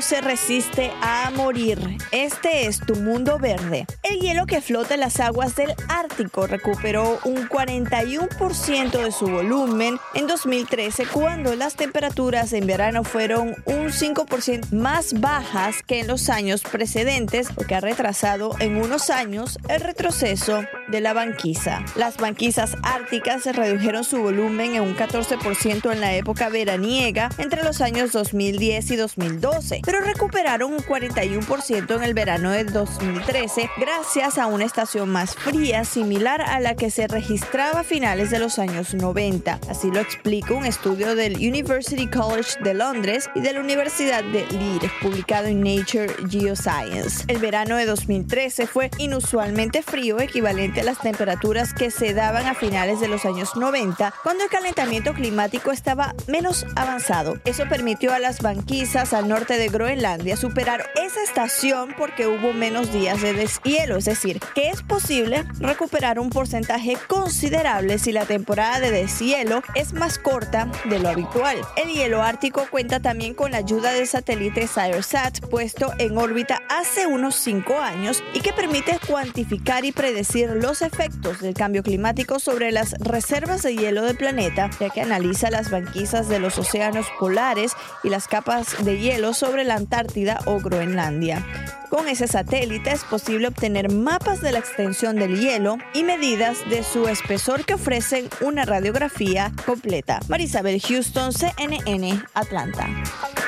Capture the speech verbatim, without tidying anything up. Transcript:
hielo se resiste a morir. Este es tu mundo verde. El hielo que flota en las aguas del Ártico recuperó un cuarenta y uno por ciento de su volumen en dos mil trece, cuando las temperaturas en verano fueron un cinco por ciento más bajas que en los años precedentes, lo que ha retrasado en unos años el retroceso de la banquisa. Las banquisas árticas se redujeron su volumen en un catorce por ciento en la época veraniega entre los años dos mil diez y dos mil doce, pero recuperaron un cuarenta y uno por ciento en el verano de dos mil trece gracias a una estación más fría similar a la que se registraba a finales de los años noventa. Así lo explica un estudio del University College de Londres y de la Universidad de Leeds, publicado en Nature Geoscience. El verano de dos mil trece fue inusualmente frío, equivalente a las temperaturas que se daban a finales de los años noventa, cuando el calentamiento climático estaba menos avanzado. Eso permitió a las banquisas al norte de Groenlandia superar esa estación porque hubo menos días de deshielo, es decir, que es posible recuperar un porcentaje considerable si la temporada de deshielo es más corta de lo habitual. El hielo ártico cuenta también con la ayuda del satélite CyroSat, puesto en órbita hace unos cinco años y que permite cuantificar y predecir los efectos del cambio climático sobre las reservas de hielo del planeta, ya que analiza las banquisas de los océanos polares y las capas de hielo sobre la Antártida o Groenlandia. Con ese satélite es posible obtener mapas de la extensión del hielo y medidas de su espesor que ofrecen una radiografía completa. Marisabel Houston, C N N, Atlanta.